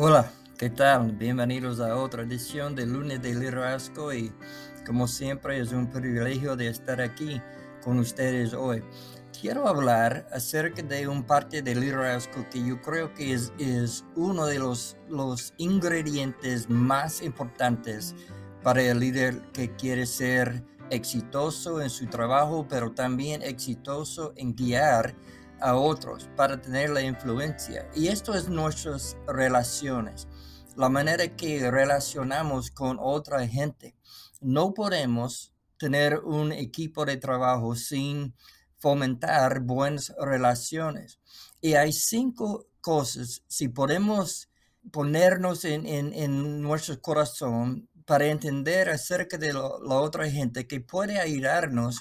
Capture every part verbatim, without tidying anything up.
Hola, ¿qué tal? Bienvenidos a otra edición de Lunes de Liderazgo y como siempre es un privilegio de estar aquí con ustedes hoy. Quiero hablar acerca de un parte del liderazgo que yo creo que es, es uno de los, los ingredientes más importantes para el líder que quiere ser exitoso en su trabajo, pero también exitoso en guiar a otros para tener la influencia. Y esto es nuestras relaciones, la manera que relacionamos con otra gente. No podemos tener un equipo de trabajo sin fomentar buenas relaciones. Y hay cinco cosas, si podemos ponernos en, en, en nuestro corazón para entender acerca de lo, la otra gente, que puede ayudarnos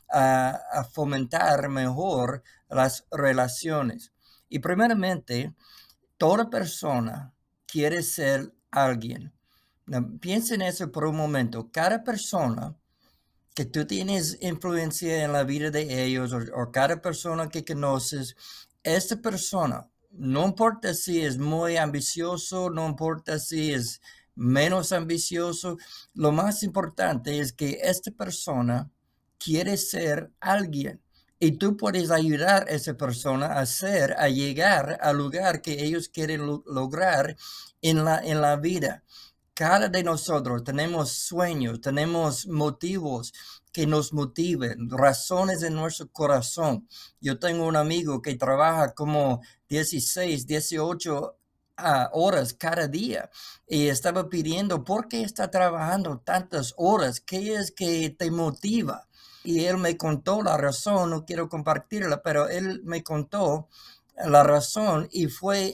a, a fomentar mejor las relaciones. Y primeramente, toda persona quiere ser alguien. Now, piensa en eso por un momento. Cada persona que tú tienes influencia en la vida de ellos o, o cada persona que conoces, esta persona, no importa si es muy ambicioso, no importa si es menos ambicioso, lo más importante es que esta persona quiere ser alguien. Y tú puedes ayudar a esa persona a ser, a llegar al lugar que ellos quieren lo, lograr en la, en la vida. Cada de nosotros tenemos sueños, tenemos motivos que nos motiven, razones en nuestro corazón. Yo tengo un amigo que trabaja como dieciséis, dieciocho uh, horas cada día y estaba pidiendo, ¿por qué está trabajando tantas horas? ¿Qué es que te motiva? Y él me contó la razón, no quiero compartirla, pero él me contó la razón y fue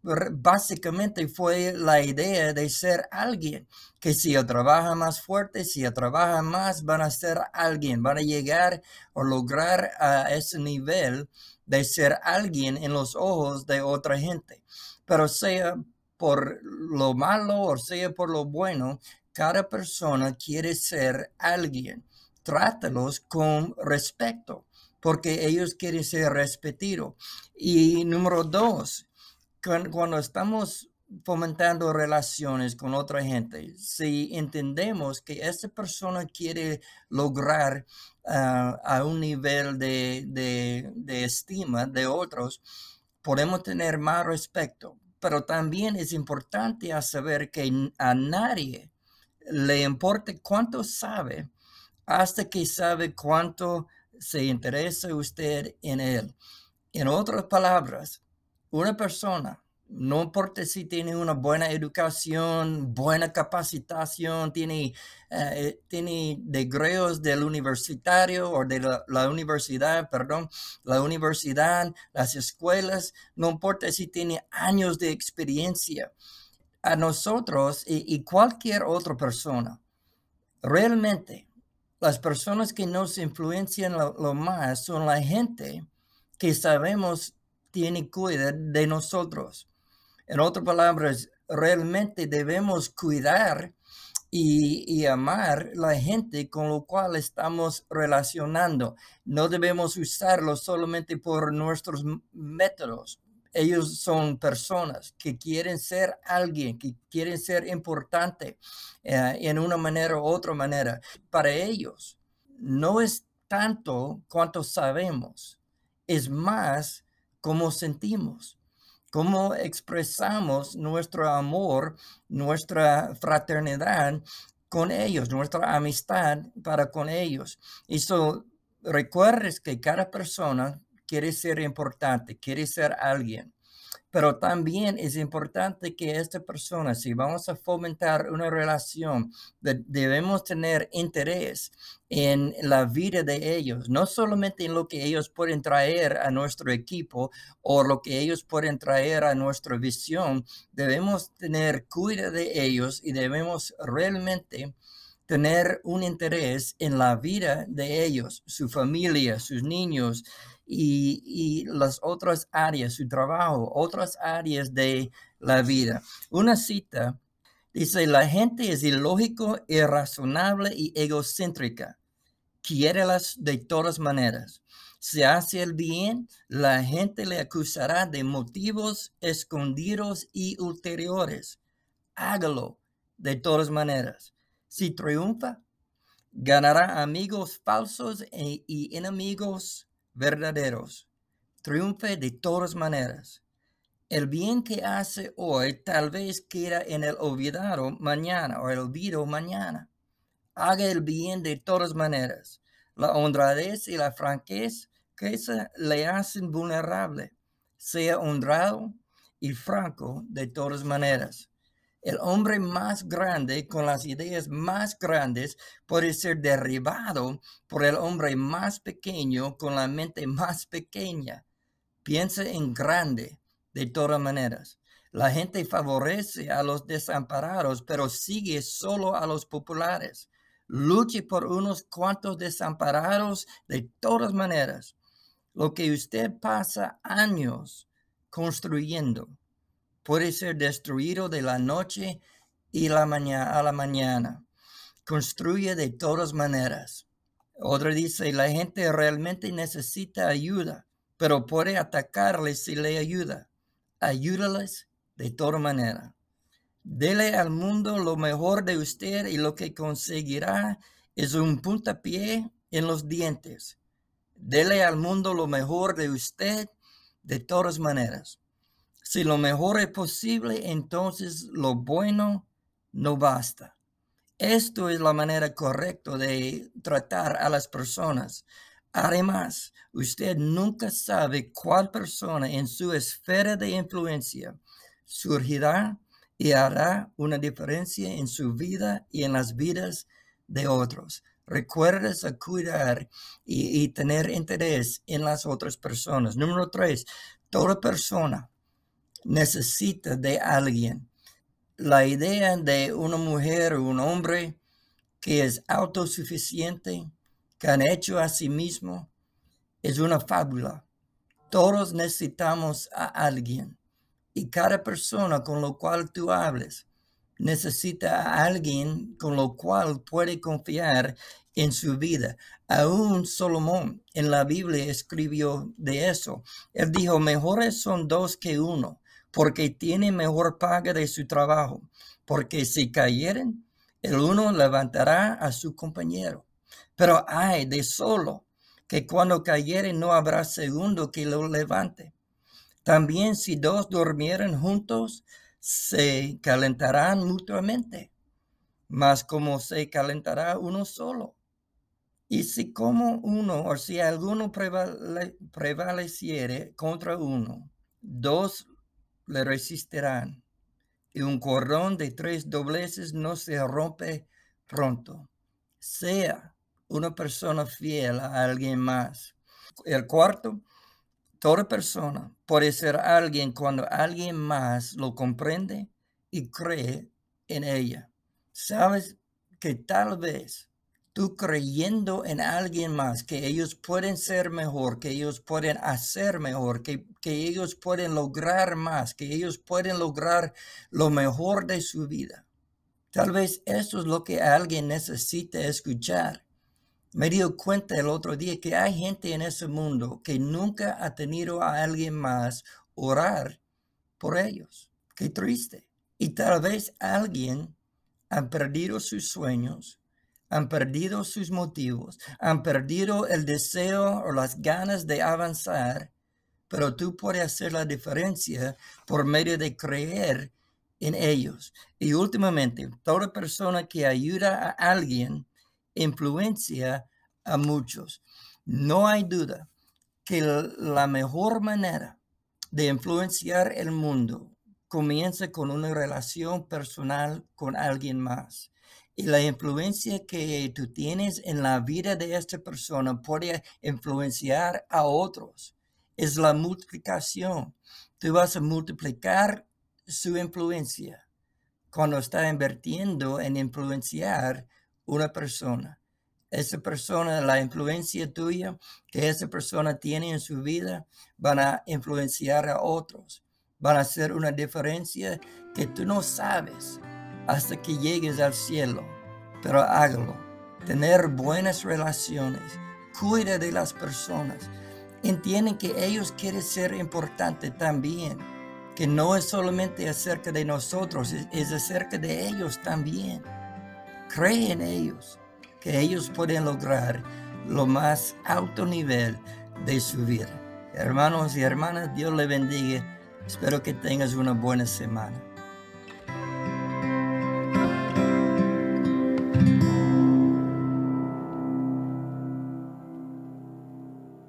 básicamente fue la idea de ser alguien, que si yo trabaja más fuerte, si yo trabaja más, van a ser alguien, van a llegar o lograr a ese nivel de ser alguien en los ojos de otra gente. Pero sea por lo malo o sea por lo bueno, cada persona quiere ser alguien. Trátalos con respeto, porque ellos quieren ser respetados. Y número dos, cuando estamos fomentando relaciones con otra gente, si entendemos que esta persona quiere lograr uh, a un nivel de, de, de estima de otros, podemos tener más respeto. Pero también es importante a saber que a nadie le importa cuánto sabe hasta que sabe cuánto se interesa usted en él. En otras palabras, una persona, no importa si tiene una buena educación, buena capacitación, tiene, uh, tiene degreos del universitario o de la, la universidad, perdón, la universidad, las escuelas, no importa si tiene años de experiencia. A nosotros y, y cualquier otra persona, realmente, las personas que nos influencian lo, lo más son la gente que sabemos tiene cuidado de nosotros. En otras palabras, realmente debemos cuidar y, y amar la gente con lo cual estamos relacionando. No debemos usarlo solamente por nuestros métodos. Ellos son personas que quieren ser alguien, que quieren ser importante eh, en una manera u otra manera. Para ellos, no es tanto cuanto sabemos, es más cómo sentimos, cómo expresamos nuestro amor, nuestra fraternidad con ellos, nuestra amistad para con ellos. Y so, recuerdes que cada persona quiere ser importante, quiere ser alguien. Pero también es importante que esta persona, si vamos a fomentar una relación, de, debemos tener interés en la vida de ellos, no solamente en lo que ellos pueden traer a nuestro equipo o lo que ellos pueden traer a nuestra visión. Debemos tener cuidado de ellos y debemos realmente tener un interés en la vida de ellos, su familia, sus niños y, y las otras áreas, su trabajo, otras áreas de la vida. Una cita dice, la gente es ilógico, irrazonable y egocéntrica. Quiérelas de todas maneras. Si hace el bien, la gente le acusará de motivos escondidos y ulteriores. Hágalo de todas maneras. Si triunfa, ganará amigos falsos e, y enemigos verdaderos. Triunfe de todas maneras. El bien que hace hoy tal vez queda en el olvidado mañana o el olvido mañana. Haga el bien de todas maneras. La honradez y la franqueza le hacen vulnerable. Sea honrado y franco de todas maneras. El hombre más grande con las ideas más grandes puede ser derribado por el hombre más pequeño con la mente más pequeña. Piensa en grande de todas maneras. La gente favorece a los desamparados, pero sigue solo a los populares. Luche por unos cuantos desamparados de todas maneras. Lo que usted pasa años construyendo puede ser destruido de la noche y la mañana a la mañana. Construye de todas maneras. Otra dice, la gente realmente necesita ayuda, pero puede atacarles si le ayuda. Ayúdales de toda manera. Dele al mundo lo mejor de usted y lo que conseguirá es un puntapié en los dientes. Dele al mundo lo mejor de usted de todas maneras. Si lo mejor es posible, entonces lo bueno no basta. Esto es la manera correcta de tratar a las personas. Además, usted nunca sabe cuál persona en su esfera de influencia surgirá y hará una diferencia en su vida y en las vidas de otros. Recuerda a cuidar y, y tener interés en las otras personas. Número tres, toda persona necesita de alguien. La idea de una mujer o un hombre que es autosuficiente, que han hecho a sí mismo, es una fábula. Todos necesitamos a alguien y cada persona con lo cual tú hables necesita a alguien con lo cual puede confiar en su vida. Aún Salomón en la Biblia escribió de eso. Él dijo, mejores son dos que uno, porque tienen mejor paga de su trabajo, porque si cayeren, el uno levantará a su compañero. Pero ay de solo, que cuando cayere no habrá segundo que lo levante. También si dos durmieran juntos, se calentarán mutuamente, mas como se calentará uno solo. Y si como uno, o si alguno prevale, prevaleciere contra uno, dos le resistirán. Y un cordón de tres dobleces no se rompe pronto. Sea una persona fiel a alguien más. El cuarto, toda persona puede ser alguien cuando alguien más lo comprende y cree en ella. Sabes que tal vez tú creyendo en alguien más, que ellos pueden ser mejor, que ellos pueden hacer mejor, que, que ellos pueden lograr más, que ellos pueden lograr lo mejor de su vida. Tal vez eso es lo que alguien necesita escuchar. Me di cuenta el otro día que hay gente en ese mundo que nunca ha tenido a alguien más orar por ellos. Qué triste. Y tal vez alguien ha perdido sus sueños, han perdido sus motivos, han perdido el deseo o las ganas de avanzar, pero tú puedes hacer la diferencia por medio de creer en ellos. Y últimamente, toda persona que ayuda a alguien influencia a muchos. No hay duda que la mejor manera de influenciar el mundo comienza con una relación personal con alguien más. Y la influencia que tú tienes en la vida de esta persona puede influenciar a otros. Es la multiplicación. Tú vas a multiplicar su influencia cuando está invirtiendo en influenciar una persona. Esa persona, la influencia tuya que esa persona tiene en su vida, van a influenciar a otros. Van a hacer una diferencia que tú no sabes hasta que llegues al cielo. Pero hágalo. Tener buenas relaciones. Cuida de las personas. entienden que ellos quieren ser importantes también, que no es solamente acerca de nosotros, es, es acerca de ellos también. Cree en ellos, que ellos pueden lograr lo más alto nivel de su vida. Hermanos y hermanas, Dios le bendiga. Espero que tengas una buena semana.